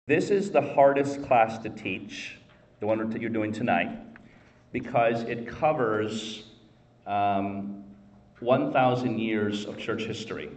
This is the hardest class to teach, the one that you're doing tonight, because it covers 1,000 years of church history.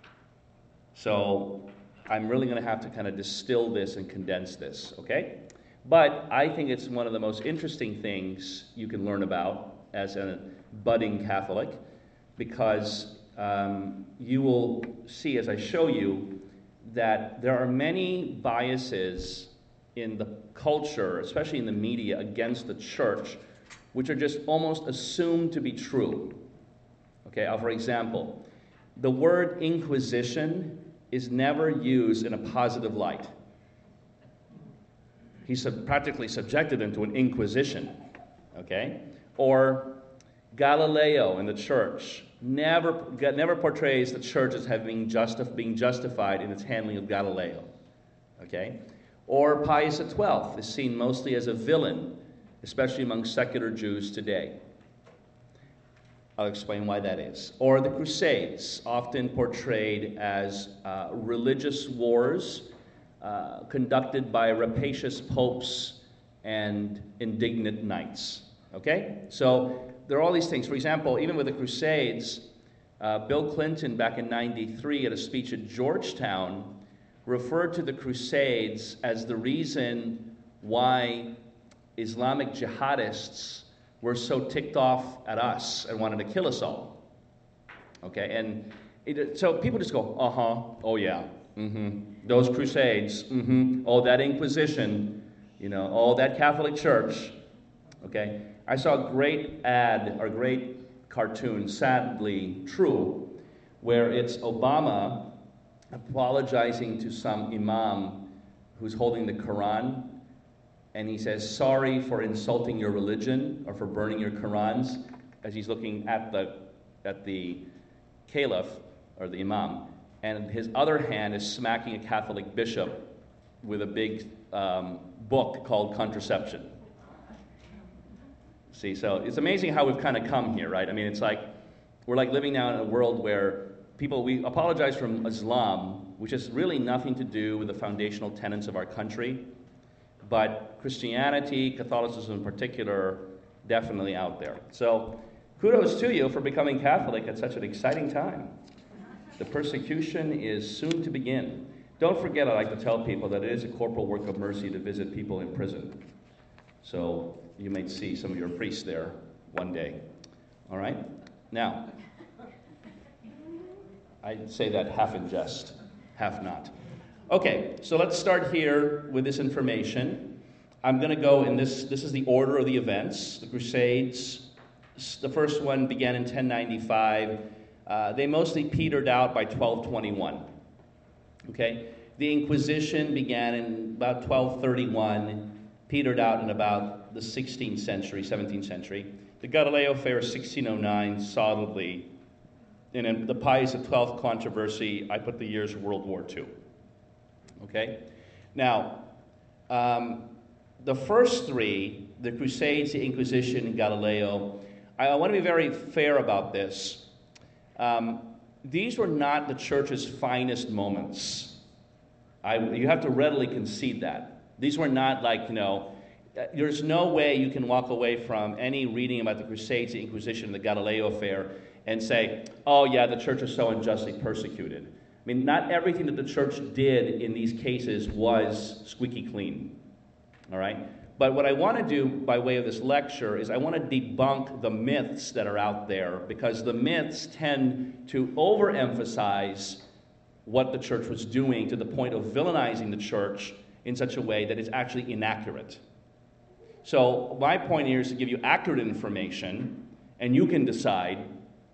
So I'm really going to have to kind of distill this and condense this, okay? But I think it's one of the most interesting things you can learn about as a budding Catholic, because you will see as I show you that there are many biases in the culture, especially in the media, against the church, which are just almost assumed to be true. Okay, for example, the word inquisition is never used in a positive light. He practically subjected them to an inquisition, okay? Or Galileo in the church never portrays the church as having being justified in its handling of Galileo, okay? Or Pius XII is seen mostly as a villain, especially among secular Jews today. I'll explain why that is. Or the Crusades, often portrayed as religious wars conducted by rapacious popes and indignant knights. Okay? So there are all these things. For example, even with the Crusades, Bill Clinton back in '93 at a speech at Georgetown referred to the Crusades as the reason why Islamic jihadists were so ticked off at us and wanted to kill us all. Okay? And so people just go, oh yeah, those Crusades, oh, that Inquisition, oh, that Catholic Church. Okay? I saw a great ad, or great cartoon, sadly true, where it's Obama apologizing to some imam who's holding the Quran, and he says, sorry for insulting your religion or for burning your Qurans, as he's looking at the caliph, or the imam, and his other hand is smacking a Catholic bishop with a big book called Contraception. See, so it's amazing how we've kind of come here, right? I mean, it's like, we're like living now in a world where we apologize from Islam, which has really nothing to do with the foundational tenets of our country, but Christianity, Catholicism in particular, definitely out there. So kudos to you for becoming Catholic at such an exciting time. The persecution is soon to begin. Don't forget, I like to tell people that it is a corporal work of mercy to visit people in prison. So you might see some of your priests there one day. All right? Now, I say that half in jest, half not. Okay, so let's start here with this information. I'm going to go in this is the order of the events. The Crusades, the first one began in 1095. They mostly petered out by 1221. Okay? The Inquisition began in about 1231, petered out in about the 16th century, 17th century. The Galileo affair, 1609, solidly. And in the Pius XII controversy, I put the years of World War II. Okay? Now, the first three, the Crusades, the Inquisition, and Galileo, I want to be very fair about this. These were not the church's finest moments. You have to readily concede that. These were not like, there's no way you can walk away from any reading about the Crusades, the Inquisition, the Galileo affair, and say, oh yeah, the church is so unjustly persecuted. I mean, not everything that the church did in these cases was squeaky clean, all right? But what I want to do by way of this lecture is I want to debunk the myths that are out there, because the myths tend to overemphasize what the church was doing to the point of villainizing the church in such a way that is actually inaccurate. So my point here is to give you accurate information, and you can decide,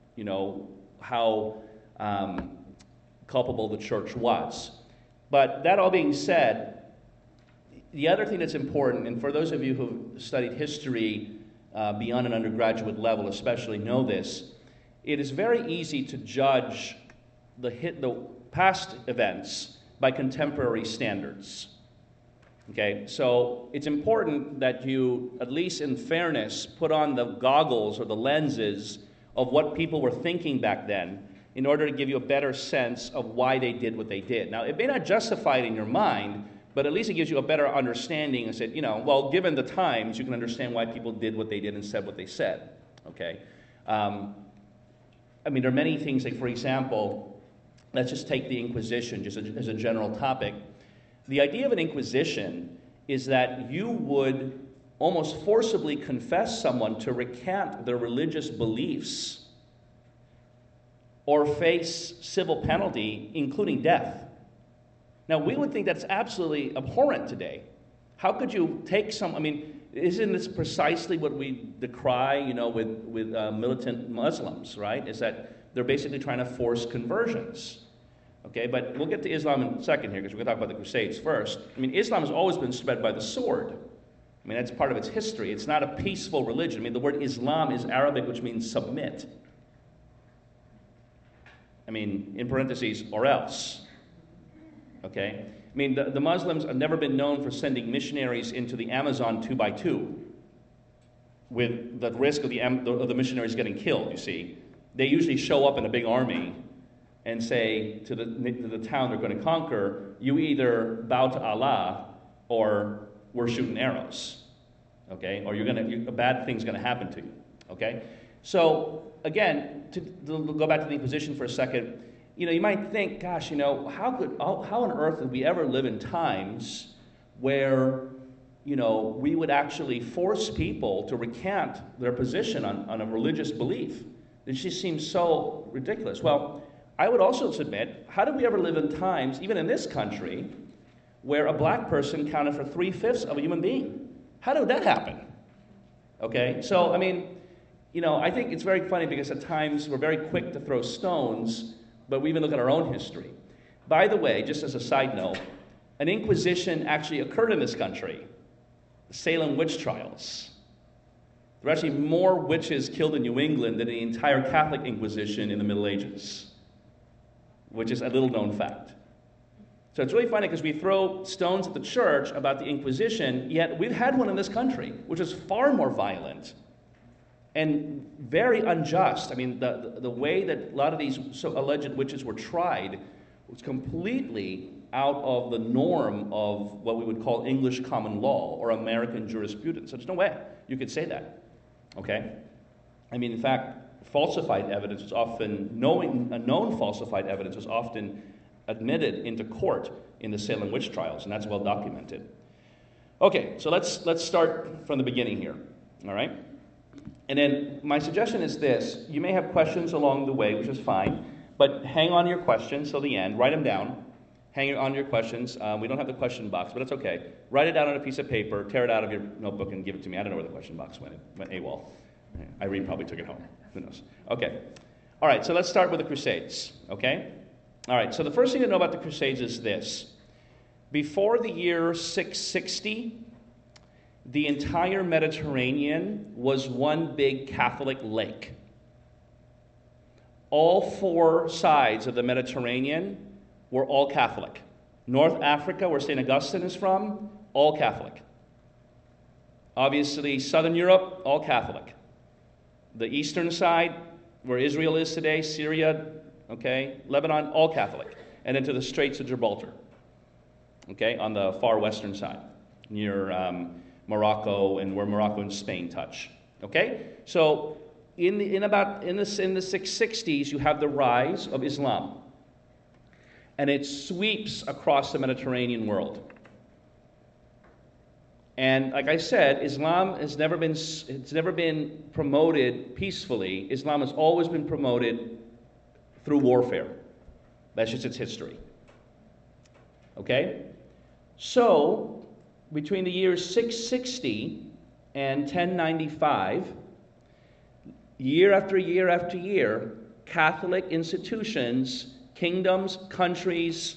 how culpable the church was. But that all being said, the other thing that's important, and for those of you who've studied history beyond an undergraduate level especially know this, it is very easy to judge the past events by contemporary standards. Okay, so it's important that you, at least in fairness, put on the goggles or the lenses of what people were thinking back then in order to give you a better sense of why they did what they did. Now, it may not justify it in your mind, But at least it gives you a better understanding and said, well, given the times, you can understand why people did what they did and said what they said. Okay? There are many things, like, for example, let's just take the Inquisition just as a general topic. The idea of an Inquisition is that you would almost forcibly confess someone to recant their religious beliefs or face civil penalty, including death. Now, we would think that's absolutely abhorrent today. How could you take isn't this precisely what we decry, with militant Muslims, right? Is that they're basically trying to force conversions. Okay, but we'll get to Islam in a second here because we're going to talk about the Crusades first. Islam has always been spread by the sword. That's part of its history. It's not a peaceful religion. The word Islam is Arabic, which means submit. In parentheses, or else. Okay? The Muslims have never been known for sending missionaries into the Amazon 2 by 2 with the risk of the missionaries getting killed, you see. They usually show up in a big army and say to the town they're going to conquer, you either bow to Allah or we're shooting arrows. Okay? Or a bad thing's going to happen to you. Okay? So, again, to go back to the Inquisition for a second, you might think, gosh, how on earth would we ever live in times where, we would actually force people to recant their position on a religious belief? It just seems so ridiculous. Well, I would also submit, how did we ever live in times, even in this country, where a black person counted for 3/5 of a human being? How did that happen? Okay, so, I think it's very funny because at times we're very quick to throw stones, but we even look at our own history. By the way, just as a side note, an inquisition actually occurred in this country, the Salem witch trials. There were actually more witches killed in New England than the entire Catholic Inquisition in the Middle Ages, which is a little-known fact. So it's really funny because we throw stones at the church about the Inquisition, yet we've had one in this country, which is far more violent and very unjust. The way that a lot of these alleged witches were tried was completely out of the norm of what we would call English common law or American jurisprudence. So there's no way you could say that. Okay? In fact, falsified evidence was often, known falsified evidence was often admitted into court in the Salem witch trials, and that's well documented. Okay, so let's start from the beginning here, all right? And then my suggestion is this. You may have questions along the way, which is fine, but hang on to your questions till the end. Write them down. Hang on to your questions. We don't have the question box, but it's okay. Write it down on a piece of paper, tear it out of your notebook, and give it to me. I don't know where the question box went. It went AWOL. Irene probably took it home. Who knows? Okay. All right, so let's start with the Crusades, okay? All right, so the first thing to know about the Crusades is this. Before the year 660, the entire Mediterranean was one big Catholic lake. All four sides of the Mediterranean were all Catholic. North Africa, where St. Augustine is from, all Catholic. Obviously, Southern Europe, all Catholic. The eastern side, where Israel is today, Syria, okay, Lebanon, all Catholic. And then to the Straits of Gibraltar, okay, on the far western side, near Morocco and where Morocco and Spain touch. Okay? So in the 660s, you have the rise of Islam. And it sweeps across the Mediterranean world. And like I said, Islam has never been promoted peacefully. Islam has always been promoted through warfare. That's just its history. Okay? So, between the years 660 and 1095, year after year after year, Catholic institutions, kingdoms, countries,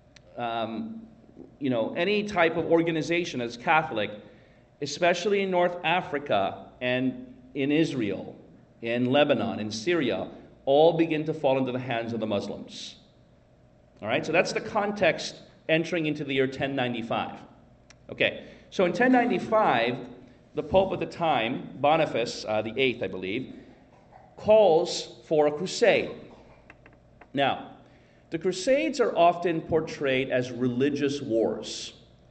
any type of organization that's Catholic, especially in North Africa and in Israel, in Lebanon, in Syria, all begin to fall into the hands of the Muslims. All right, so that's the context entering into the year 1095. Okay, so in 1095, the Pope at the time, Boniface the Eighth, I believe, calls for a crusade. Now, the Crusades are often portrayed as religious wars.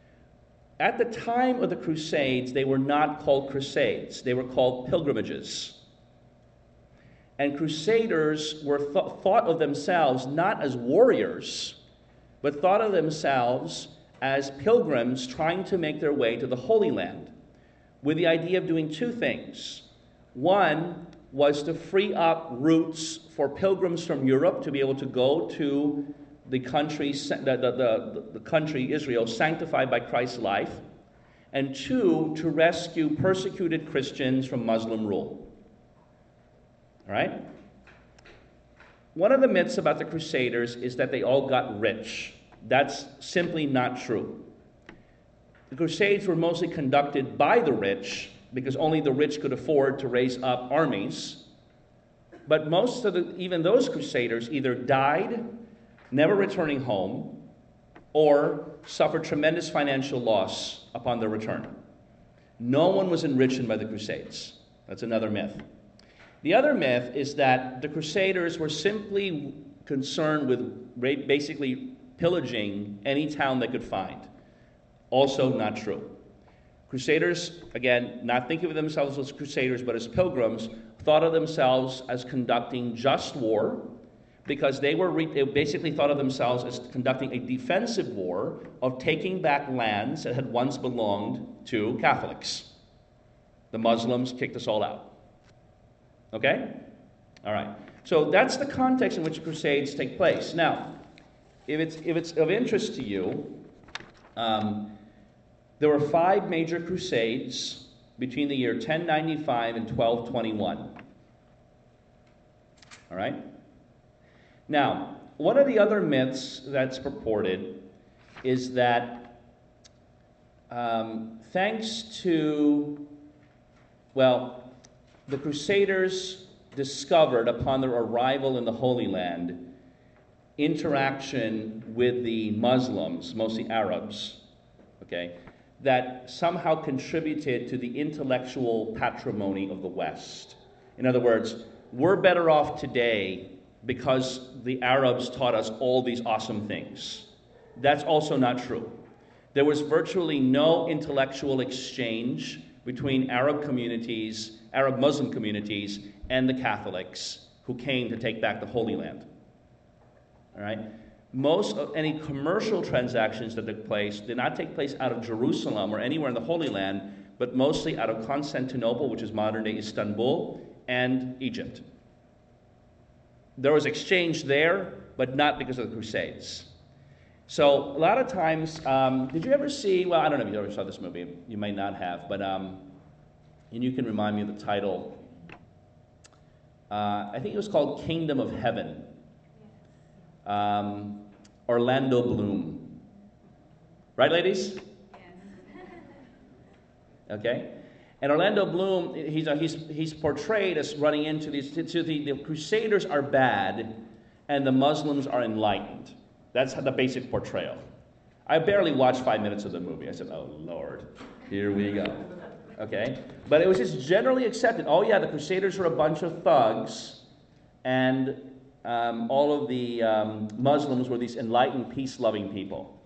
at the time of the Crusades, they were not called crusades. They were called pilgrimages. And crusaders were thought of themselves not as warriors, but thought of themselves as pilgrims trying to make their way to the Holy Land, with the idea of doing two things. One was to free up routes for pilgrims from Europe to be able to go to the country, the country Israel, sanctified by Christ's life, and two, to rescue persecuted Christians from Muslim rule. All right? One of the myths about the Crusaders is that they all got rich. That's simply not true. The Crusades were mostly conducted by the rich, because only the rich could afford to raise up armies. But most of even those Crusaders either died, never returning home, or suffered tremendous financial loss upon their return. No one was enriched by the Crusades. That's another myth. The other myth is that the Crusaders were simply concerned with basically pillaging any town they could find. Also not true. Crusaders, again, not thinking of themselves as crusaders, but as pilgrims, thought of themselves as conducting just war, because they basically thought of themselves as conducting a defensive war of taking back lands that had once belonged to Catholics. The Muslims kicked us all out. Okay? All right. So that's the context in which crusades take place. Now, if it's of interest to you, there were 5 major crusades between the year 1095 and 1221. All right? Now, one of the other myths that's purported is that thanks to, the Crusaders discovered upon their arrival in the Holy Land interaction with the Muslims, mostly Arabs, okay, that somehow contributed to the intellectual patrimony of the West. In other words, we're better off today because the Arabs taught us all these awesome things. That's also not true. There was virtually no intellectual exchange between Arab Muslim communities, and the Catholics who came to take back the Holy Land. All right? Most of any commercial transactions that took place did not take place out of Jerusalem or anywhere in the Holy Land, but mostly out of Constantinople, which is modern-day Istanbul, and Egypt. There was exchange there, but not because of the Crusades. So a lot of times, did you ever see, I don't know if you ever saw this movie, you might not have, but, and you can remind me of the title. I think it was called Kingdom of Heaven. Orlando Bloom. Right, ladies? Yes. Okay? And Orlando Bloom, he's portrayed as running into these, the Crusaders are bad and the Muslims are enlightened. That's the basic portrayal. I barely watched 5 minutes of the movie. I said, oh, Lord, here we go. Okay? But it was just generally accepted. Oh, yeah, the Crusaders were a bunch of thugs, and all of the Muslims were these enlightened, peace-loving people.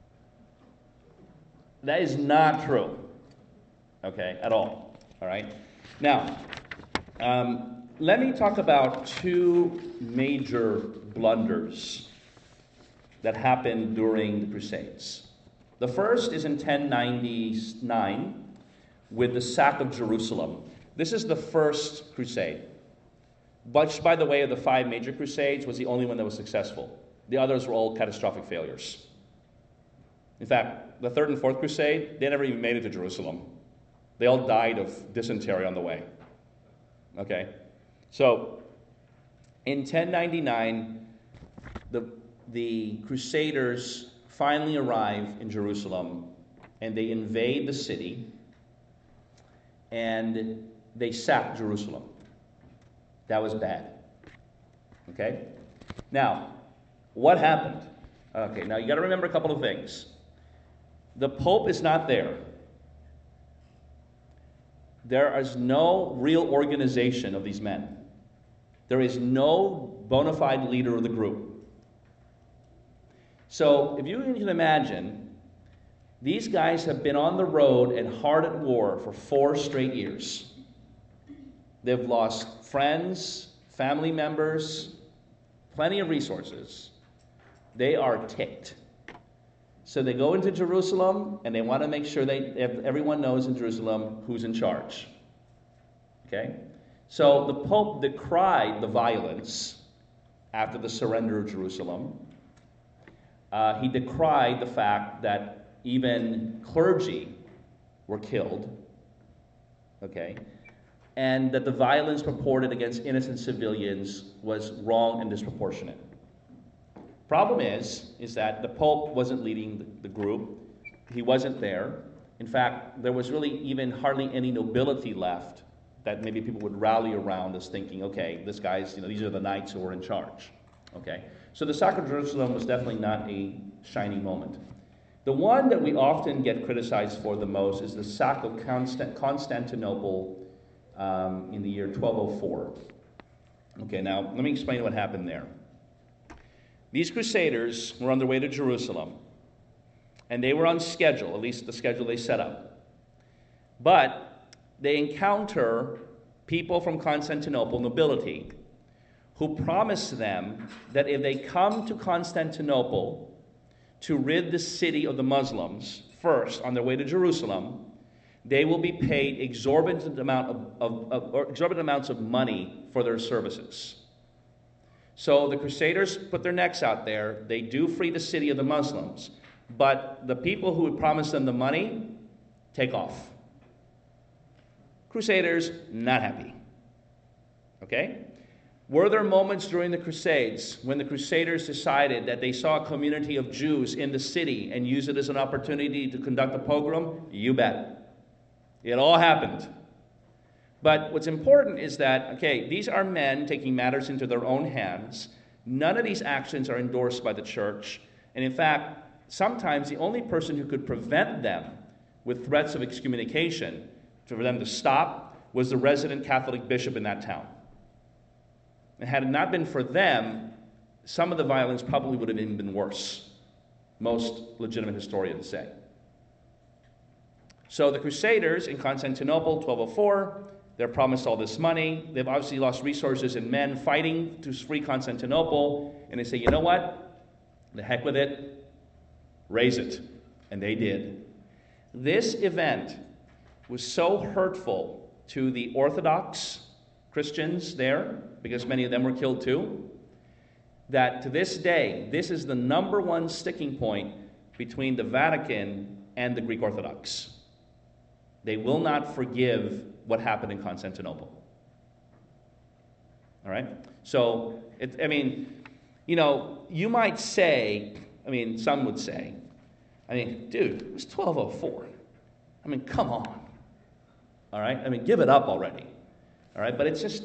That is not true. Okay, at all. All right? Now, let me talk about 2 major blunders that happened during the Crusades. The first is in 1099 with the sack of Jerusalem. This is the first crusade. Which, by the way, of the 5 major crusades, was the only one that was successful. The others were all catastrophic failures. In fact, the 3rd and 4th crusade, they never even made it to Jerusalem. They all died of dysentery on the way. Okay? So, in 1099, the Crusaders finally arrive in Jerusalem, and they invade the city, and they sack Jerusalem. That was bad. Okay? Now, what happened? Okay, now you got to remember a couple of things. The Pope is not there. There is no real organization of these men. There is no bona fide leader of the group. So, if you can imagine, These guys have been on the road and hard at war for 4 straight years. They've lost friends, family members, plenty of resources. They are ticked. So they go into Jerusalem, and they want to make sure everyone knows in Jerusalem who's in charge. Okay? So the Pope decried the violence after the surrender of Jerusalem. He decried the fact that even clergy were killed. Okay? And that the violence purported against innocent civilians was wrong and disproportionate. Problem is that the Pope wasn't leading the group. He wasn't there. In fact, there was really even hardly any nobility left that maybe people would rally around as thinking, okay, this guy's, these are the knights who are in charge. Okay? So the sack of Jerusalem was definitely not a shining moment. The one that we often get criticized for the most is the sack of Constantinople in the year 1204. Okay, now let me explain what happened there. These crusaders were on their way to Jerusalem, and they were on schedule, at least the schedule they set up. But they encounter people from Constantinople, nobility, who promise them that if they come to Constantinople to rid the city of the Muslims first on their way to Jerusalem, they will be paid exorbitant amounts of money for their services. So the Crusaders put their necks out there. They do free the city of the Muslims. But the people who would promise them the money take off. Crusaders, not happy. Okay? Were there moments during the Crusades when the Crusaders decided that they saw a community of Jews in the city and used it as an opportunity to conduct a pogrom? You bet. It all happened. But what's important is that, okay, these are men taking matters into their own hands. None of these actions are endorsed by the church. And in fact, sometimes the only person who could prevent them with threats of excommunication for them to stop was the resident Catholic bishop in that town. And had it not been for them, some of the violence probably would have even been worse. Most legitimate historians say. So the Crusaders in Constantinople, 1204, they're promised all this money. They've obviously lost resources and men fighting to free Constantinople. And they say, you know what? The heck with it. Raise it. And they did. This event was so hurtful to the Orthodox Christians there, because many of them were killed too, that to this day, this is the number one sticking point between the Vatican and the Greek Orthodox. They will not forgive what happened in Constantinople. All right? So, you might say, some would say, dude, it was 1204. Come on. All right? Give it up already. All right? But it's just,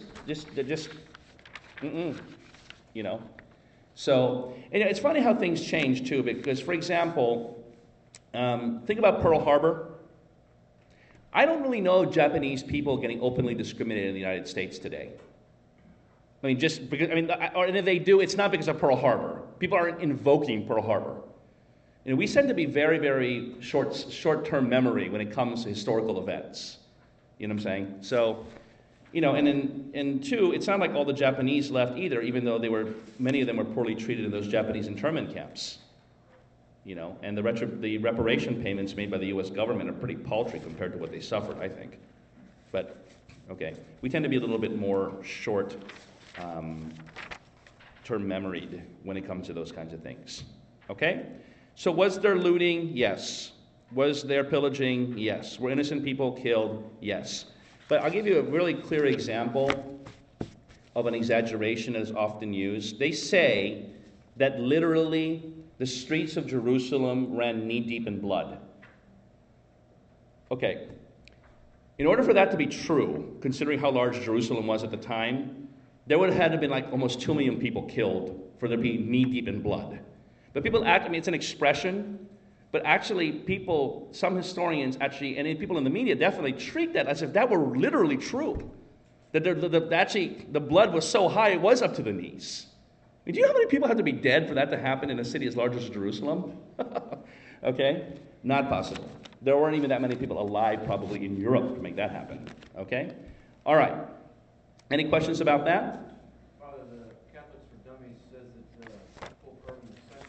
So, it's funny how things change, too, because, for example, think about Pearl Harbor. I don't really know Japanese people getting openly discriminated in the United States today. Just because, and if they do, it's not because of Pearl Harbor. People aren't invoking Pearl Harbor. We tend to be very, very short-term memory when it comes to historical events. You know what I'm saying? So, and two, it's not like all the Japanese left either, even though many of them were poorly treated in those Japanese internment camps. And the reparation payments made by the U.S. government are pretty paltry compared to what they suffered, I think. But, okay, we tend to be a little bit more short-term memoried when it comes to those kinds of things. Okay? So was there looting? Yes. Was there pillaging? Yes. Were innocent people killed? Yes. But I'll give you a really clear example of an exaggeration that is often used. They say that literally the streets of Jerusalem ran knee-deep in blood. Okay. In order for that to be true, considering how large Jerusalem was at the time, there would have had to have been like almost 2 million people killed for there to be knee-deep in blood. But people act, it's an expression, but actually some historians actually, and people in the media definitely treat that as if that were literally true. That actually the blood was so high it was up to the knees. Do you know how many people had to be dead for that to happen in a city as large as Jerusalem? Okay? Not possible. There weren't even that many people alive probably in Europe to make that happen. Okay? All right. Any questions about that? Father, the Catholics for Dummies says that Pope Urban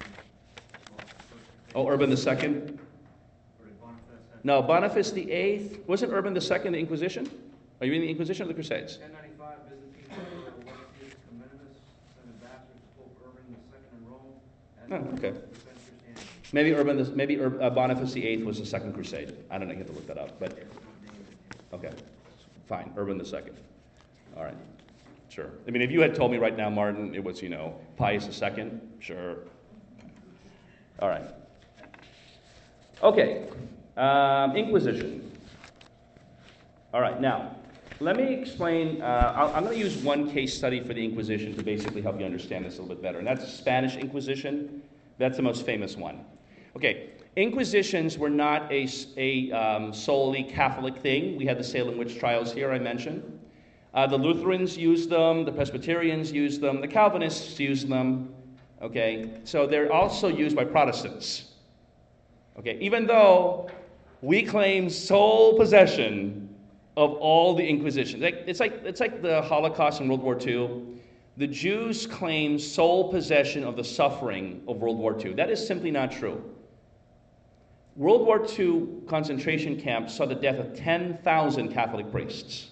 II. Oh, Urban II? Or did Boniface have? No, Boniface VIII. Wasn't Urban II the Inquisition? Are you in the Inquisition or the Crusades? 1095, Byzantine Emperor Alexius Comnenus sent ambassadors to Pope Urban II in Rome. Oh, okay. Defend Christianity. Maybe Boniface VIII was the Second Crusade. I don't know. You have to look that up. But It's not named in here. okay, fine. Urban II. All right, sure. I mean, if you had told me right now, Martin, it was Pius II, sure. All right. Okay, Inquisition. All right, now let me explain. I'm going to use one case study for the Inquisition to basically help you understand this a little bit better, and that's the Spanish Inquisition. That's the most famous one. Okay, Inquisitions were not a solely Catholic thing. We had the Salem witch trials here, I mentioned. The Lutherans used them, the Presbyterians used them, the Calvinists used them. Okay, so they're also used by Protestants. Okay, even though we claim sole possession of all the Inquisition. It's like the Holocaust and World War II. The Jews claim sole possession of the suffering of World War II. That is simply not true. World War II concentration camps saw the death of 10,000 Catholic priests.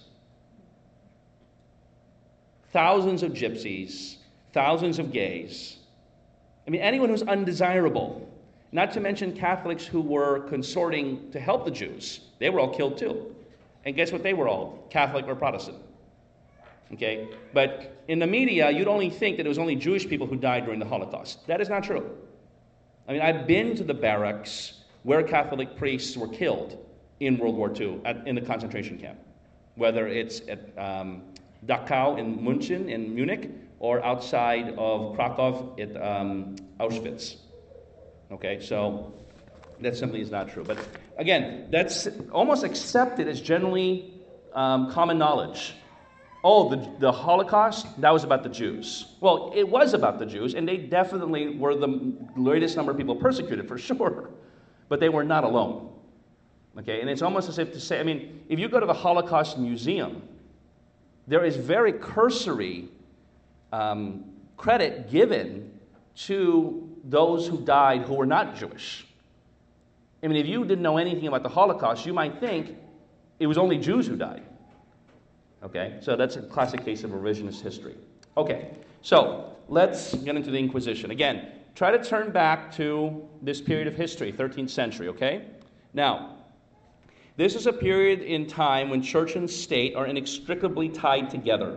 Thousands of gypsies, thousands of gays. I mean, anyone who's undesirable. Not to mention Catholics who were consorting to help the Jews. They were all killed too. And guess what they were all? Catholic or Protestant. Okay? But in the media, you'd only think that it was only Jewish people who died during the Holocaust. That is not true. I mean, I've been to the barracks where Catholic priests were killed in World War II in the concentration camp. Whether it's at Dachau in Munich, or outside of Krakow at Auschwitz. Okay, so that simply is not true. But again, that's almost accepted as generally common knowledge. Oh, the Holocaust, that was about the Jews. Well, it was about the Jews, and they definitely were the greatest number of people persecuted, for sure. But they were not alone. Okay, and it's almost as if to say, I mean, if you go to the Holocaust Museum, there is very cursory credit given to those who died who were not Jewish. I mean, if you didn't know anything about the Holocaust, you might think it was only Jews who died. Okay, so that's a classic case of revisionist history. Okay, so let's get into the Inquisition. Again, try to turn back to this period of history, 13th century, okay? Now, this is a period in time when church and state are inextricably tied together.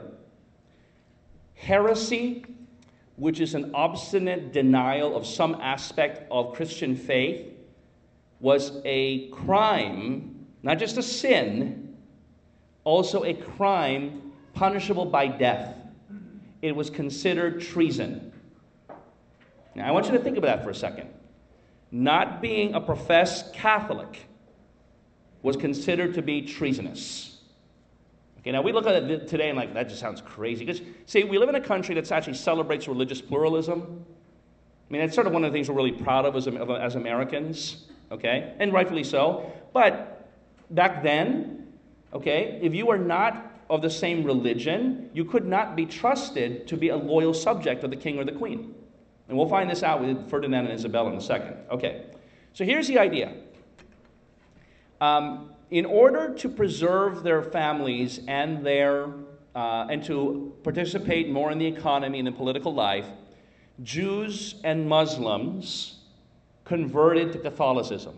Heresy, which is an obstinate denial of some aspect of Christian faith, was a crime, not just a sin, also a crime punishable by death. It was considered treason. Now, I want you to think about that for a second. Not being a professed Catholic was considered to be treasonous. Okay, now we look at it today and that just sounds crazy. Because, see, we live in a country that actually celebrates religious pluralism. I mean, that's sort of one of the things we're really proud of as Americans, okay? And rightfully so. But back then, okay, if you were not of the same religion, you could not be trusted to be a loyal subject of the king or the queen. And we'll find this out with Ferdinand and Isabella in a second. Okay, so here's the idea. In order to preserve their families and to participate more in the economy and in political life, Jews and Muslims converted to Catholicism.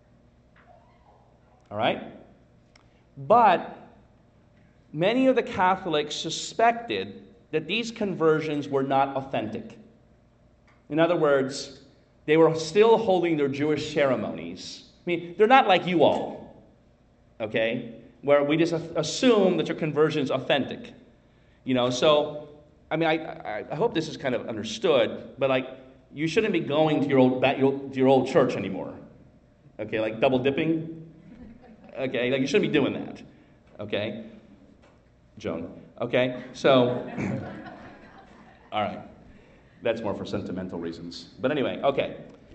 All right? But many of the Catholics suspected that these conversions were not authentic. In other words, they were still holding their Jewish ceremonies. I mean, they're not like you all, okay, where we just assume that your conversion is authentic. So, I mean, I hope this is kind of understood, but you shouldn't be going to your old church anymore, okay, double dipping. Okay, you shouldn't be doing that. Okay? Joan. Okay? So, all right. That's more for sentimental reasons. But anyway, okay.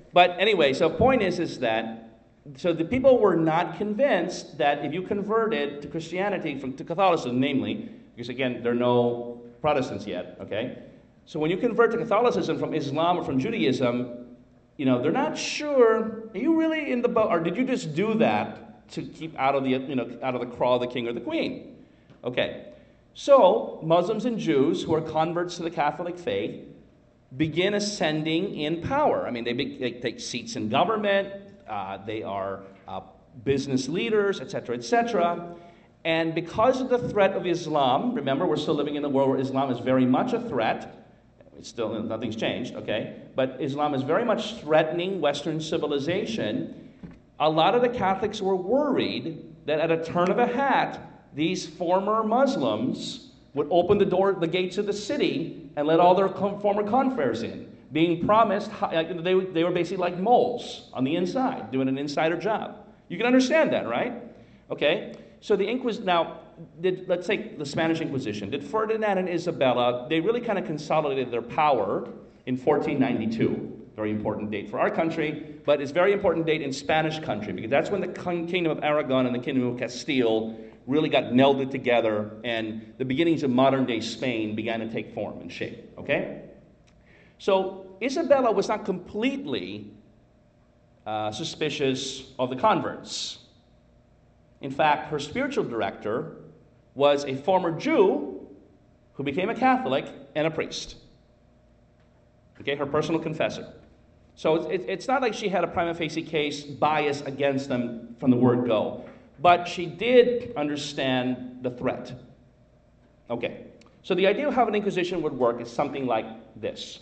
But anyway, so point is that, so the people were not convinced that if you converted to Christianity to Catholicism, namely, because again, there are no Protestants yet, okay? So when you convert to Catholicism from Islam or from Judaism, they're not sure, are you really in the boat, or did you just do that to keep out of the craw of the king or the queen? Okay. So Muslims and Jews who are converts to the Catholic faith begin ascending in power. I mean, they take seats in government, they are business leaders, etc., etc. And because of the threat of Islam, remember, we're still living in a world where Islam is very much a threat. It's still, nothing's changed, okay? But Islam is very much threatening Western civilization. A lot of the Catholics were worried that at a turn of a hat, these former Muslims would open the gates of the city and let all their former converts in, being promised, they were basically like moles on the inside, doing an insider job. You can understand that, right? Okay, so the Inquisition, now, let's take the Spanish Inquisition. Did Ferdinand and Isabella, they really kind of consolidated their power in 1492. Very important date for our country, but it's a very important date in Spanish country, because that's when the Kingdom of Aragon and the Kingdom of Castile really got melded together, and the beginnings of modern-day Spain began to take form and shape, okay? So Isabella was not completely suspicious of the converts. In fact, her spiritual director was a former Jew who became a Catholic and a priest. Okay, her personal confessor. So it's not like she had a prima facie case bias against them from the word go. But she did understand the threat. Okay, so the idea of how an Inquisition would work is something like this.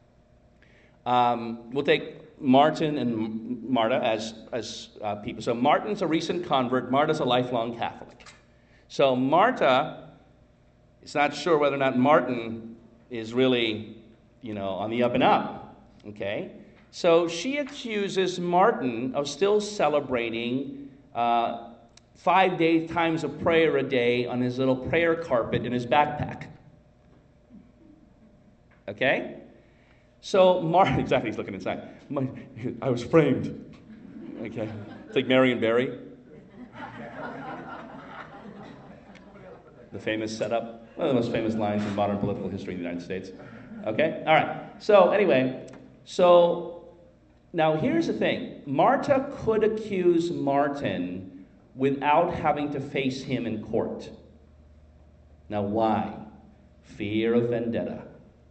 We'll take Martin and Marta as people. So Martin's a recent convert. Marta's a lifelong Catholic. So Marta is not sure whether or not Martin is really, on the up and up. Okay, so she accuses Martin of still celebrating 5 times of prayer a day on his little prayer carpet in his backpack. Okay? So Martin, exactly, he's looking inside. I was framed. Okay? It's like Marion Barry. The famous setup, one of the most famous lines in modern political history in the United States. Okay? All right. So anyway, now here's the thing. Marta could accuse Martin without having to face him in court. Now why? Fear of vendetta.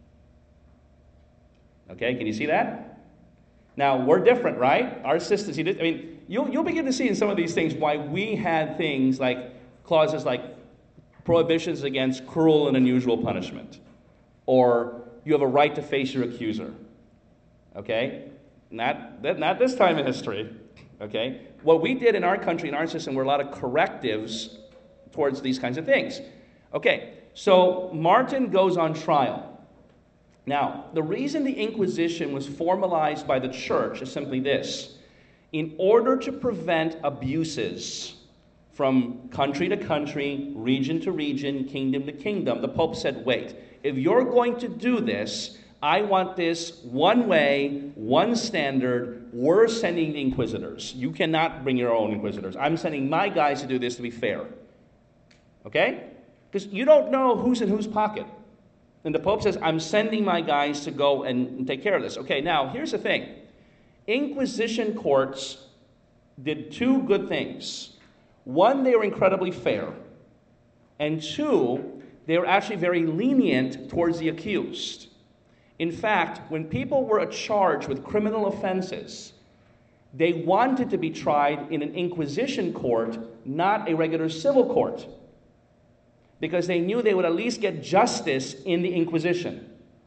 Okay, can you see that? Now, we're different, right? Our systems, you'll begin to see in some of these things why we had things like clauses like prohibitions against cruel and unusual punishment, or you have a right to face your accuser. Okay? Not this time in history. Okay? What we did in our country, in our system, were a lot of correctives towards these kinds of things. Okay, so Martin goes on trial. Now, the reason the Inquisition was formalized by the church is simply this. In order to prevent abuses from country to country, region to region, kingdom to kingdom, the Pope said, wait, if you're going to do this, I want this one way, one standard. We're sending the inquisitors. You cannot bring your own inquisitors. I'm sending my guys to do this to be fair. Okay? Because you don't know who's in whose pocket. And the Pope says, I'm sending my guys to go and take care of this. Okay, now, here's the thing. Inquisition courts did two good things. One, they were incredibly fair. And two, they were actually very lenient towards the accused. In fact, when people were charged with criminal offenses, they wanted to be tried in an Inquisition court, not a regular civil court, because they knew they would at least get justice in the Inquisition.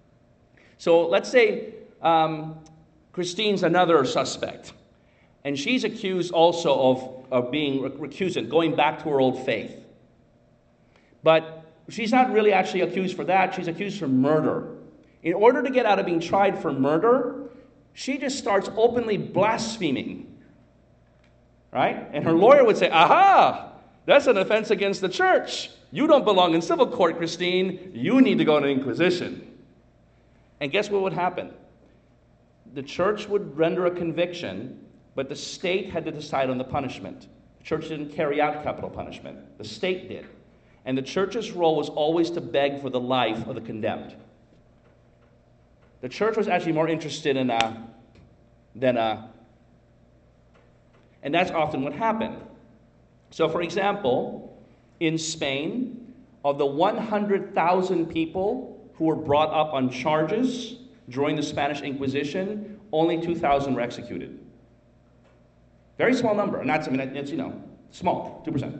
So let's say Christine's another suspect, and she's accused also of being recusant, going back to her old faith. But she's not really actually accused for that. She's accused for murder. In order to get out of being tried for murder, she just starts openly blaspheming. Right? And her lawyer would say, aha, that's an offense against the church. You don't belong in civil court, Christine. You need to go to Inquisition. And guess what would happen? the church would render a conviction, but the state had to decide on the punishment. The church didn't carry out capital punishment. The state did. And the church's role was always to beg for the life of the condemned. The church was actually more interested in and that's often what happened. So, for example, in Spain, of the 100,000 people who were brought up on charges during the Spanish Inquisition, only 2,000 were executed. Very small number, and it's small, 2%.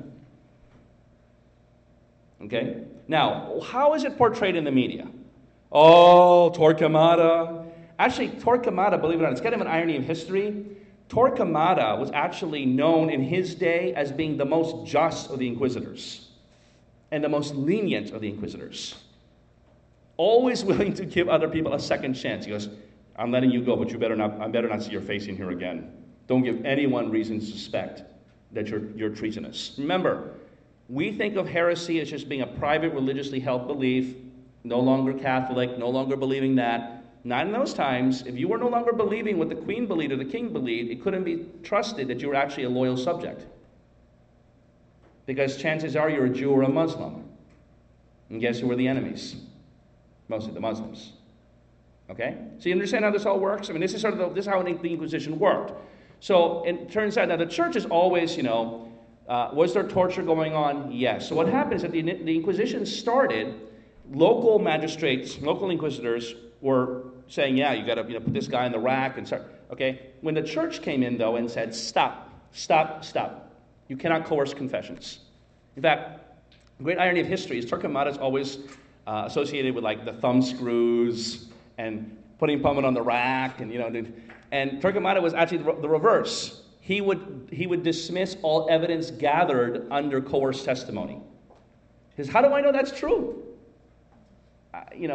Okay? Now, how is it portrayed in the media? Oh, Torquemada. Actually, Torquemada, believe it or not, it's kind of an irony of history. Torquemada was actually known in his day as being the most just of the inquisitors and the most lenient of the inquisitors. Always willing to give other people a second chance. He goes, I'm letting you go, but I better not see your face in here again. Don't give anyone reason to suspect that you're treasonous. Remember, we think of heresy as just being a private, religiously held belief, no longer Catholic, no longer believing that. Not in those times. If you were no longer believing what the queen believed or the king believed, it couldn't be trusted that you were actually a loyal subject. Because chances are you're a Jew or a Muslim. And guess who were the enemies? Mostly the Muslims. Okay? So you understand how this all works? I mean, this is how the Inquisition worked. So it turns out that the church is always, was there torture going on? Yes. So what happened is that the Inquisition started, local magistrates, local inquisitors were saying, yeah, you got to put this guy in the rack and start. Okay? When the church came in, though, and said, stop. You cannot coerce confessions. In fact, the great irony of history is Torquemada is always associated with like the thumb screws and putting Pullman on the rack, and Torquemada was actually the reverse. He would dismiss all evidence gathered under coerced testimony. Because how do I know that's true? In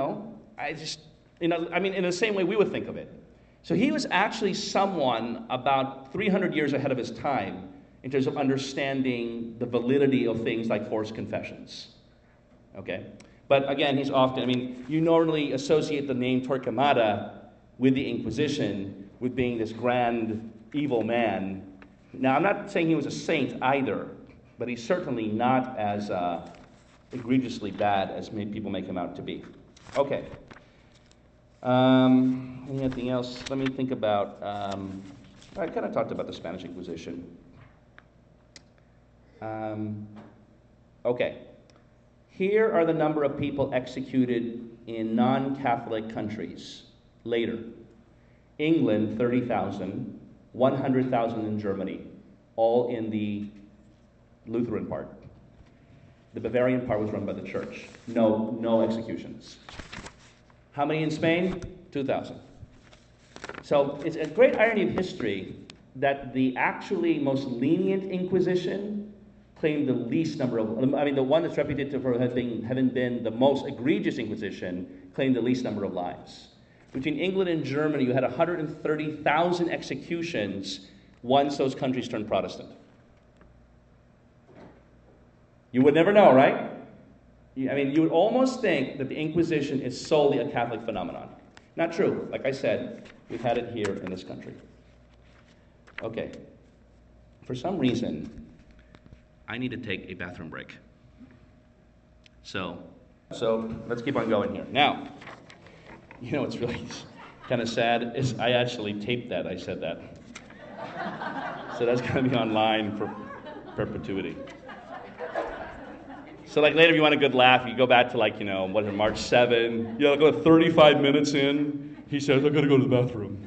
the same way we would think of it. So he was actually someone about 300 years ahead of his time in terms of understanding the validity of things like forced confessions. Okay? But again, he's often, you normally associate the name Torquemada with the Inquisition, with being this grand, evil man. Now, I'm not saying he was a saint either, but he's certainly not as egregiously bad as people make him out to be. Okay. Anything else? Let me think about, I kind of talked about the Spanish Inquisition. Okay. Here are the number of people executed in non-Catholic countries later. England, 30,000, 100,000 in Germany, all in the Lutheran part. The Bavarian part was run by the church. No executions. How many in Spain? 2,000. So it's a great irony of history that the actually most lenient Inquisition claimed the least number of, the one that's reputed for having been the most egregious Inquisition claimed the least number of lives. Between England and Germany, you had 130,000 executions once those countries turned Protestant. You would never know, right? You would almost think that the Inquisition is solely a Catholic phenomenon. Not true. Like I said, we've had it here in this country. Okay. For some reason, I need to take a bathroom break. So let's keep on going here. Now, what's really kind of sad is I actually taped that. I said that. So that's going to be online for perpetuity. So later if you want a good laugh, you go back to March 7. Yeah, like 35 minutes in, he says, I got to go to the bathroom.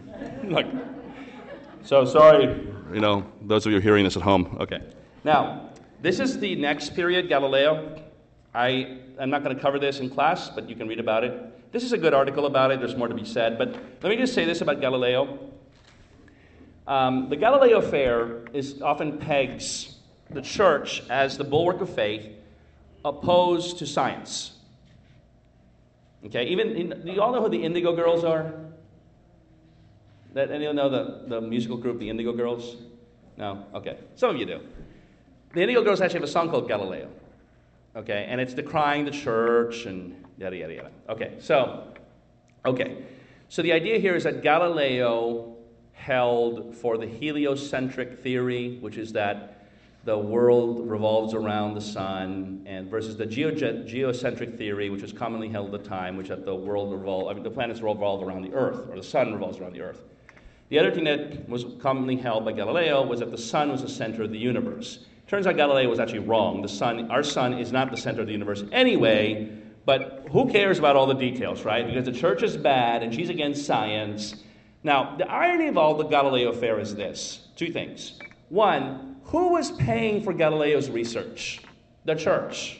So sorry, those of you hearing this at home. Okay. Now, this is the next period, Galileo. I'm not going to cover this in class, but you can read about it. This is a good article about it. There's more to be said. But let me just say this about Galileo. The Galileo affair often pegs the church as the bulwark of faith opposed to science. Okay, do you all know who the Indigo Girls are? Anyone know the musical group, the Indigo Girls? No? Okay, some of you do. The Indigo Girls actually have a song called Galileo. Okay, and it's decrying the church and yada, yada, yada. Okay, so So the idea here is that Galileo held for the heliocentric theory, which is that the world revolves around the sun, and versus the geocentric theory, which was commonly held at the time, which that the planets revolve around the Earth, or the sun revolves around the Earth. The other thing that was commonly held by Galileo was that the sun was the center of the universe. Turns out Galileo was actually wrong. Our sun is not the center of the universe anyway, but who cares about all the details, right? Because the church is bad and she's against science. Now, the irony of all the Galileo affair is this. Two things. One, who was paying for Galileo's research? The church.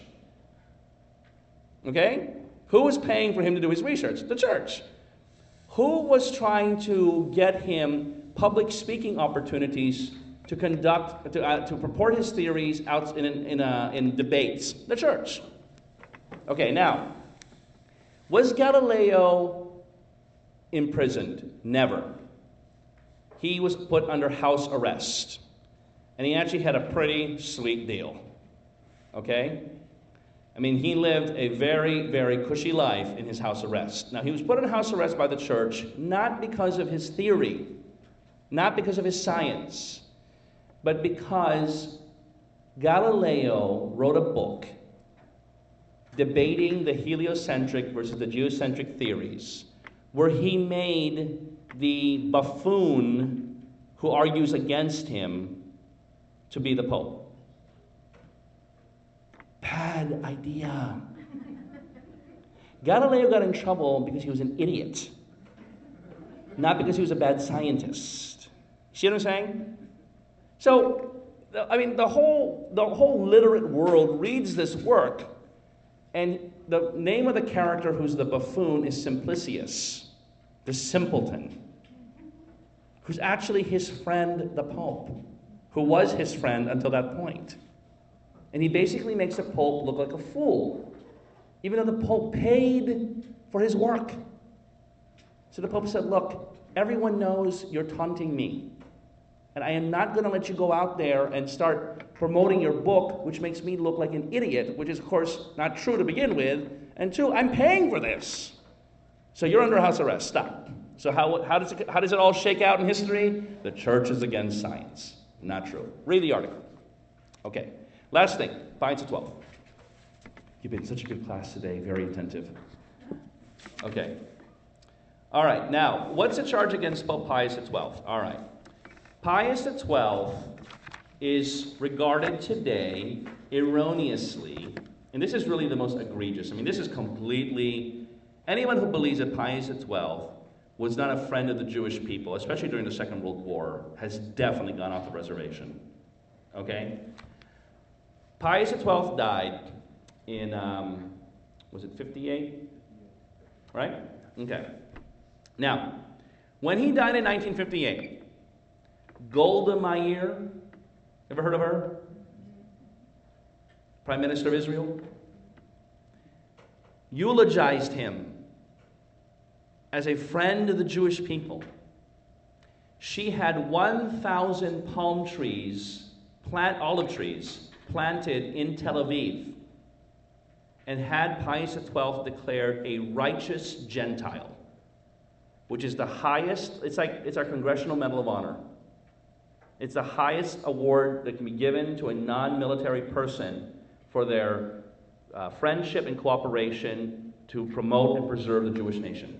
Okay? Who was paying for him to do his research? The church. Who was trying to get him public speaking opportunities to purport his theories out in debates? The church. Okay, now, was Galileo imprisoned? Never. He was put under house arrest. And he actually had a pretty sweet deal. Okay? I mean, he lived a very, very cushy life in his house arrest. Now, he was put in house arrest by the church not because of his theory, not because of his science, but because Galileo wrote a book debating the heliocentric versus the geocentric theories, where he made the buffoon who argues against him to be the Pope. Bad idea. Galileo got in trouble because he was an idiot, not because he was a bad scientist. See what I'm saying? So, I mean, the whole literate world reads this work, and the name of the character who's the buffoon is Simplicius, the simpleton, who's actually his friend, the Pope, who was his friend until that point. And he basically makes the Pope look like a fool, even though the Pope paid for his work. So the Pope said, look, everyone knows you're taunting me, and I am not going to let you go out there and start promoting your book, which makes me look like an idiot, which is, of course, not true to begin with, and two, I'm paying for this. So you're under house arrest. Stop. So how does it all shake out in history? The church is against science. Not true. Read the article. Okay. Last thing, Pius XII. You've been such a good class today, very attentive. Okay. All right, now, what's the charge against Pope Pius XII? All right. Pius XII is regarded today erroneously, and this is really the most egregious. I mean, this is completely, anyone who believes that Pius XII was not a friend of the Jewish people, especially during the Second World War, has definitely gone off the reservation. Okay? Pius XII died in, was it 58? Right? Okay. Now, when he died in 1958, Golda Meir, ever heard of her? Prime Minister of Israel? Eulogized him as a friend of the Jewish people. She had 1,000 palm trees, olive trees, planted in Tel Aviv, and had Pius XII declared a righteous Gentile, which is the highest, it's our Congressional Medal of Honor. It's the highest award that can be given to a non-military person for their friendship and cooperation to promote and preserve the Jewish nation.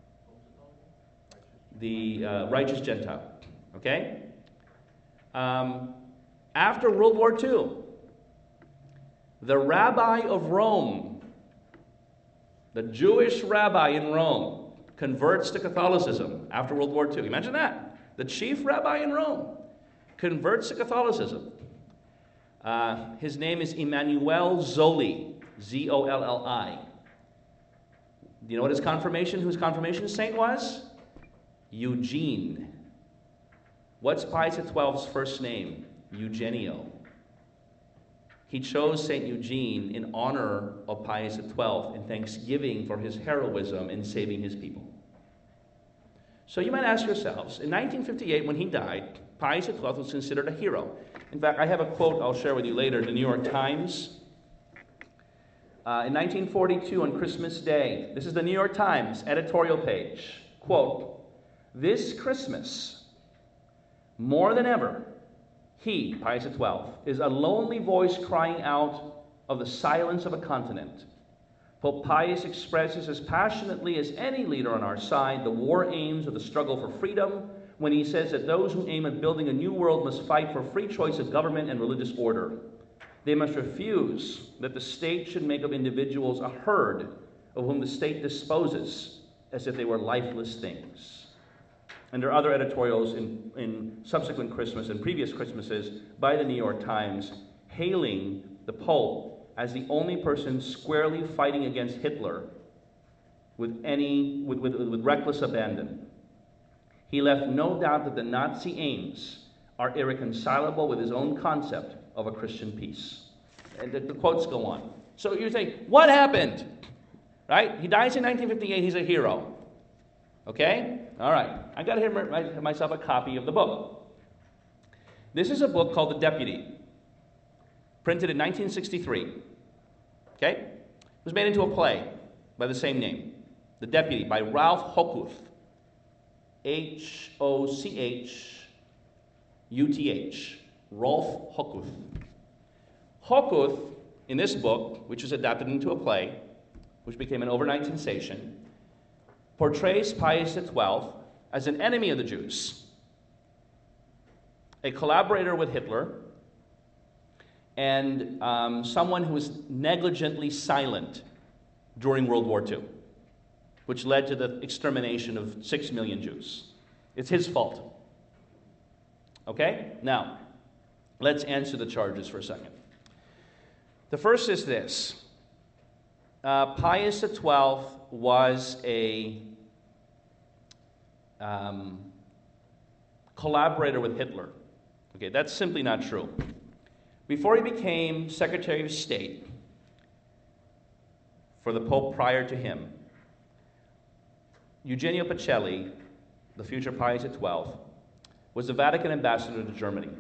The righteous Gentile. Okay? After World War II, the rabbi of Rome, the Jewish rabbi in Rome, converts to Catholicism after World War II. Imagine that. The chief rabbi in Rome converts to Catholicism. His name is Emanuel Zolli, Z-O-L-L-I. Do you know what whose confirmation saint was? Eugene. What's Pius XII's first name? Eugenio. He chose St. Eugene in honor of Pius XII in thanksgiving for his heroism in saving his people. So you might ask yourselves, in 1958 when he died, Pius XII was considered a hero. In fact, I have a quote I'll share with you later in the New York Times. In 1942 on Christmas Day, this is the New York Times editorial page. quote, "This Christmas, more than ever, he, Pius XII, is a lonely voice crying out of the silence of a continent. Pope Pius expresses as passionately as any leader on our side the war aims of the struggle for freedom when he says that those who aim at building a new world must fight for free choice of government and religious order. They must refuse that the state should make of individuals a herd of whom the state disposes as if they were lifeless things." And there are other editorials in subsequent Christmas and previous Christmases by the New York Times hailing the Pope as the only person squarely fighting against Hitler with reckless abandon. He left no doubt that the Nazi aims are irreconcilable with his own concept of a Christian peace. And the quotes go on. So you think, what happened? Right? He dies in 1958. He's a hero. Okay? All right. I got to myself a copy of the book. This is a book called The Deputy, printed in 1963. Okay? It was made into a play by the same name. The Deputy by Ralph Hochuth. Hochuth. Rolf Hochuth. Hochuth, in this book, which was adapted into a play, which became an overnight sensation, portrays Pius XII as an enemy of the Jews, a collaborator with Hitler, and someone who was negligently silent during World War II, which led to the extermination of 6 million Jews. It's his fault. Okay? Now, let's answer the charges for a second. The first is this. Pius XII was a collaborator with Hitler. Okay, that's simply not true. Before he became Secretary of State for the Pope prior to him, Eugenio Pacelli, the future Pius XII, was the Vatican ambassador to Germany.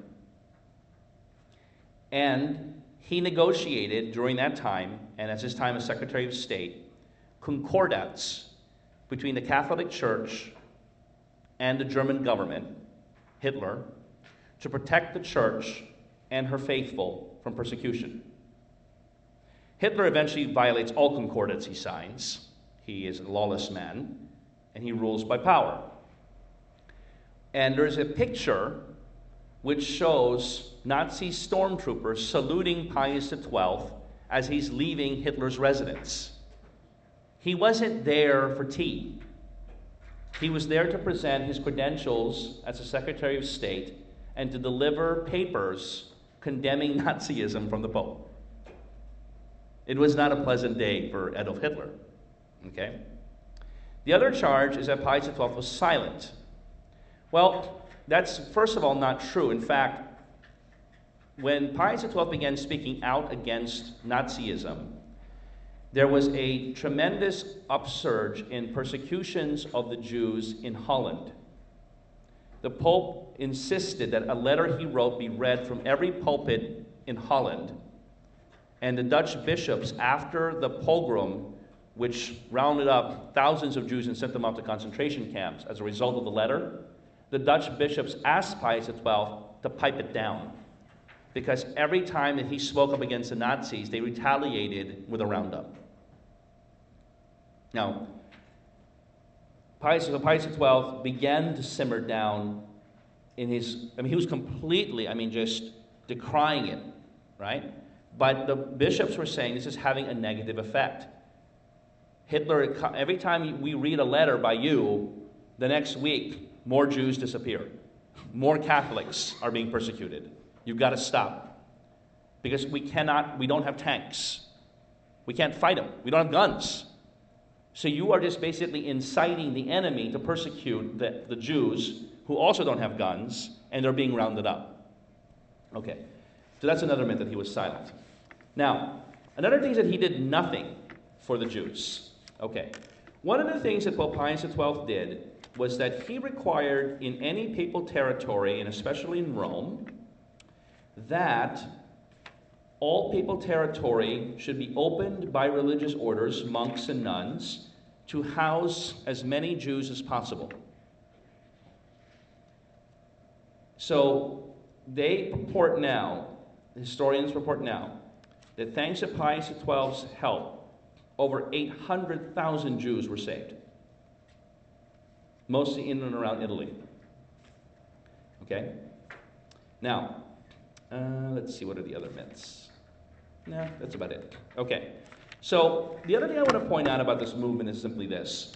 And he negotiated during that time, and as his time as Secretary of State, concordats between the Catholic Church and the German government, Hitler, to protect the Church and her faithful from persecution. Hitler eventually violates all concordats he signs. He is a lawless man, and he rules by power. And there's a picture which shows Nazi stormtroopers saluting Pius XII as he's leaving Hitler's residence. He wasn't there for tea. He was there to present his credentials as a Secretary of State and to deliver papers condemning Nazism from the Pope. It was not a pleasant day for Adolf Hitler. Okay? The other charge is that Pius XII was silent. Well, that's first of all not true. In fact, when Pius XII began speaking out against Nazism, there was a tremendous upsurge in persecutions of the Jews in Holland. The Pope insisted that a letter he wrote be read from every pulpit in Holland. And the Dutch bishops, after the pogrom, which rounded up thousands of Jews and sent them off to concentration camps as a result of the letter, the Dutch bishops asked Pius XII to pipe it down. Because every time that he spoke up against the Nazis, they retaliated with a roundup. Now, Pius XII began to simmer down in his, he was completely, just decrying it, right? But the bishops were saying this is having a negative effect. Hitler, every time we read a letter by you, the next week, more Jews disappear. More Catholics are being persecuted. You've got to stop. Because we don't have tanks. We can't fight them. We don't have guns. So you are just basically inciting the enemy to persecute the Jews who also don't have guns, and they're being rounded up. Okay, so that's another myth that he was silent. Now, another thing is that he did nothing for the Jews. Okay, one of the things that Pope Pius XII did was that he required in any papal territory, and especially in Rome, that all papal territory should be opened by religious orders, monks and nuns, to house as many Jews as possible. So they purport now, the historians purport now, that thanks to Pius XII's help, over 800,000 Jews were saved. Mostly in and around Italy. Okay? Now, let's see, what are the other myths? No, that's about it. Okay. So, the other thing I want to point out about this movement is simply this.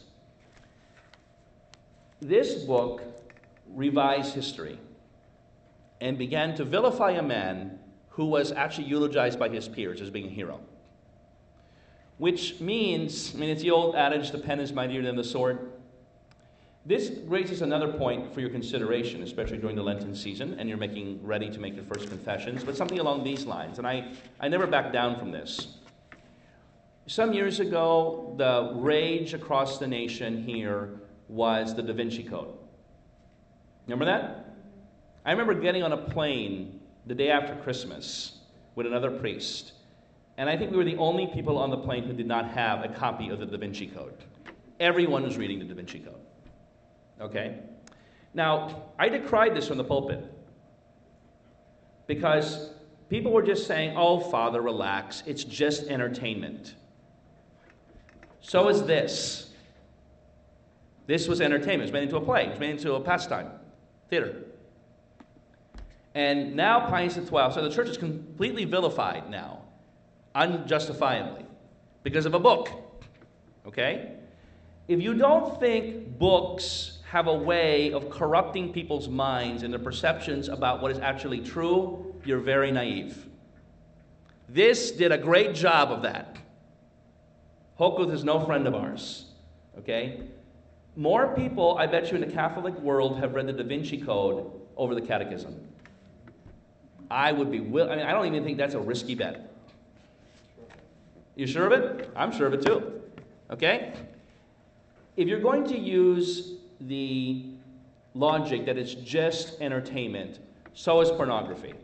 This book revised history and began to vilify a man who was actually eulogized by his peers as being a hero. Which means, it's the old adage, the pen is mightier than the sword. This raises another point for your consideration, especially during the Lenten season, and you're ready to make your first confessions, but something along these lines, and I never back down from this. Some years ago, the rage across the nation here was the Da Vinci Code. Remember that? I remember getting on a plane the day after Christmas with another priest, and I think we were the only people on the plane who did not have a copy of the Da Vinci Code. Everyone was reading the Da Vinci Code. Okay? Now, I decried this from the pulpit because people were just saying, "Oh, Father, relax. It's just entertainment." So is this. This was entertainment. It was made into a play. It was made into a pastime, theater. And now Pius XII, so the church is completely vilified now, unjustifiably, because of a book. Okay? If you don't think books have a way of corrupting people's minds and their perceptions about what is actually true, you're very naive. This did a great job of that. Hochhuth is no friend of ours. Okay? More people, I bet you, in the Catholic world have read the Da Vinci Code over the Catechism. I don't even think that's a risky bet. You sure of it? I'm sure of it too. Okay? If you're going to use the logic that it's just entertainment, so is pornography.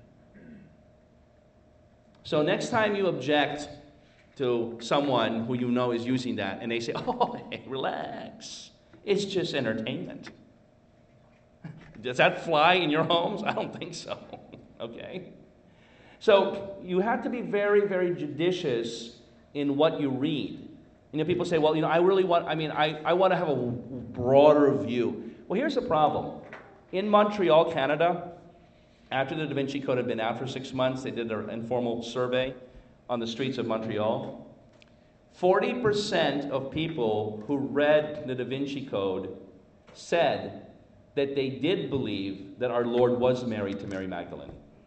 So next time you object to someone who you know is using that, and they say, "Oh, hey, relax. It's just entertainment." Does that fly in your homes? I don't think so. Okay? So you have to be very, very judicious in what you read. People say, "Well, I really want, I want to have a broader view." Well, here's the problem. In Montreal, Canada, after the Da Vinci Code had been out for 6 months, they did an informal survey on the streets of Montreal. 40% of people who read the Da Vinci Code said that they did believe that our Lord was married to Mary Magdalene.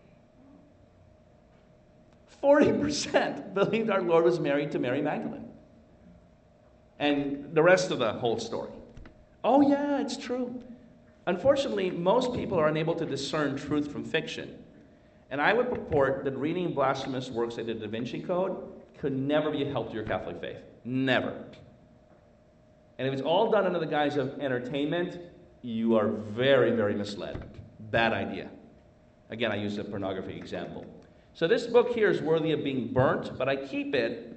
40% believed our Lord was married to Mary Magdalene. And the rest of the whole story. Oh yeah, it's true. Unfortunately, most people are unable to discern truth from fiction. And I would purport that reading blasphemous works like the Da Vinci Code could never be a help to your Catholic faith. Never. And if it's all done under the guise of entertainment, you are very, very misled. Bad idea. Again, I use a pornography example. So this book here is worthy of being burnt, but I keep it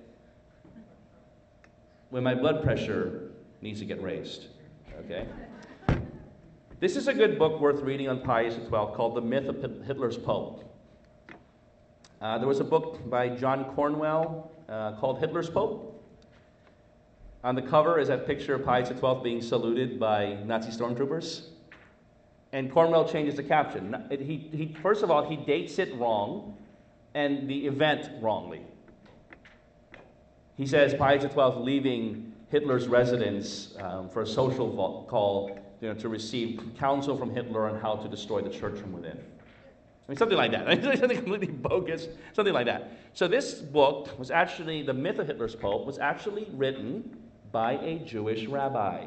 when my blood pressure needs to get raised. Okay? This is a good book worth reading on Pius XII called The Myth of Hitler's Pope. There was a book by John Cornwell called Hitler's Pope. On the cover is that picture of Pius XII being saluted by Nazi stormtroopers. And Cornwell changes the caption. First of all, he dates it wrong and the event wrongly. He says Pius XII leaving Hitler's residence for a social call to receive counsel from Hitler on how to destroy the church from within. Something like that. Something completely bogus, something like that. So this book was actually, The Myth of Hitler's Pope, was actually written by a Jewish rabbi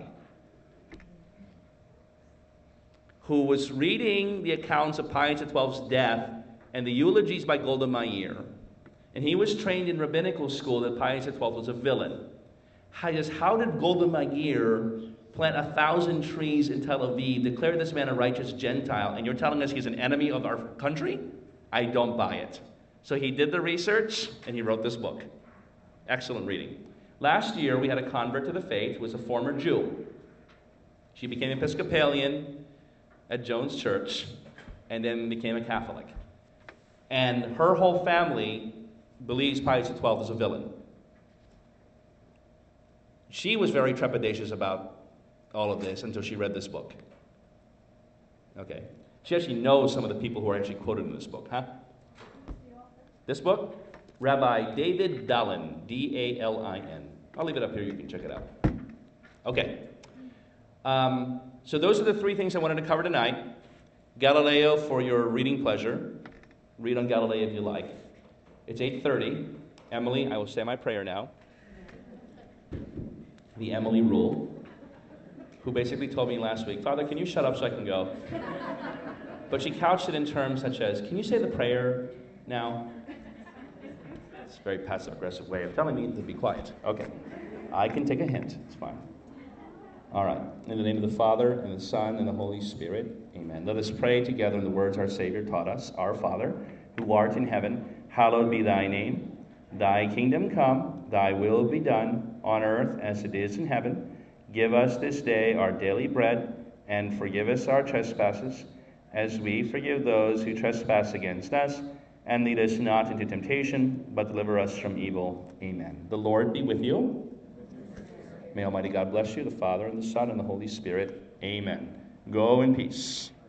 who was reading the accounts of Pius XII's death and the eulogies by Golda Meir. And he was trained in rabbinical school that Pius XII was a villain. How did Golda Meir plant 1,000 trees in Tel Aviv, declare this man a righteous Gentile, and you're telling us he's an enemy of our country? I don't buy it. So he did the research, and he wrote this book. Excellent reading. Last year, we had a convert to the faith who was a former Jew. She became Episcopalian at Jones Church and then became a Catholic. And her whole family believes Pius XII is a villain. She was very trepidatious about all of this until she read this book. Okay. She actually knows some of the people who are actually quoted in this book, huh? This book? Rabbi David Dalin, D-A-L-I-N. I'll leave it up here, you can check it out. Okay. So those are the three things I wanted to cover tonight. Galileo for your reading pleasure. Read on Galileo if you like. It's 8:30. Emily, I will say my prayer now. The Emily rule, who basically told me last week, Father, can you shut up so I can go? But she couched it in terms such as, can you say the prayer now? It's a very passive-aggressive way of telling me to be quiet. Okay. I can take a hint. It's fine. All right. In the name of the Father, and the Son, and the Holy Spirit, amen. Let us pray together in the words our Savior taught us. Our Father, who art in heaven, hallowed be thy name. Thy kingdom come, thy will be done, on earth as it is in heaven. Give us this day our daily bread, and forgive us our trespasses, as we forgive those who trespass against us. And lead us not into temptation, but deliver us from evil. Amen. The Lord be with you. May Almighty God bless you, the Father, and the Son, and the Holy Spirit. Amen. Go in peace.